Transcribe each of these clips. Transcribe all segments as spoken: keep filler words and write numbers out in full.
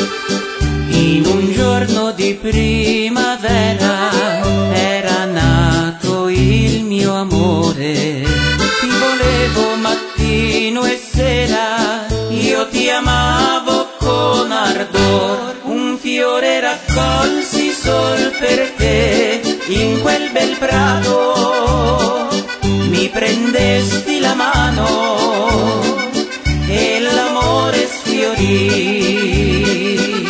In un giorno di primavera era nato il mio amore. Ti volevo mattino e sera, io ti amavo con ardor. Un fiore raccolsi sol per te in quel bel prato. Mi prendesti la mano e l'amore sfiorì.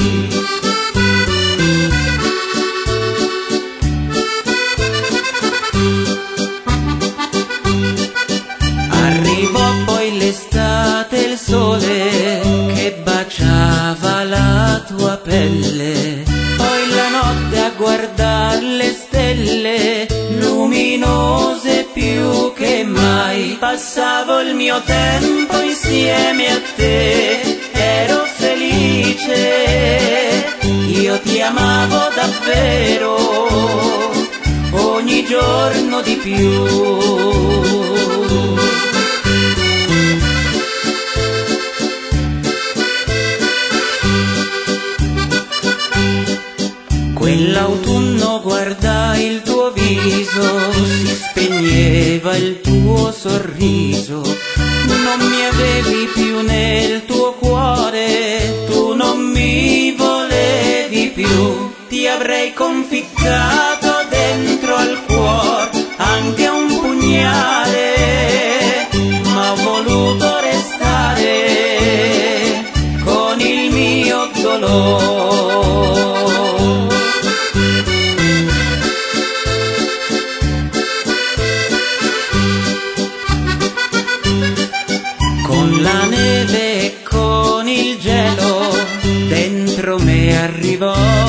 Arrivò poi l'estate, il sole che baciava la tua pelle, poi la notte a guardar le stelle, luminose più che mai. Passavo il mio tempo insieme a te, ero felice, io ti amavo davvero, ogni giorno di più. Quell'autunno guardai il tuo viso, si spegneva il tuo sorriso, non mi avevi più nel tuo cuore, tu non mi volevi più. Ti avrei conficcato dentro al cuore anche un pugnale, ma ho voluto restare con il mio dolore. Con la neve e con il gelo dentro me arrivò